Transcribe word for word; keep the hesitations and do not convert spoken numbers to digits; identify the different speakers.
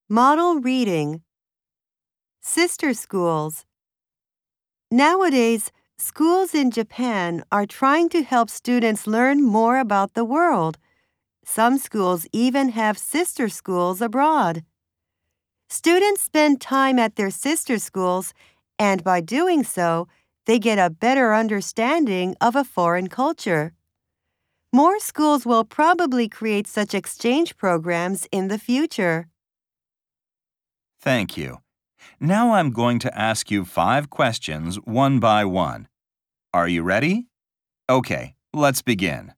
Speaker 1: Model reading. Sister schools. Nowadays, schools in Japan are trying to help students learn more about the world. Some schools even have sister schools abroad. Students spend time at their sister schools, and by doing so, they get a better understanding of a foreign culture. More schools will probably create such exchange programs in the future.
Speaker 2: Thank you. Now I'm going to ask you five questions one by one. Are you ready? Okay, let's begin.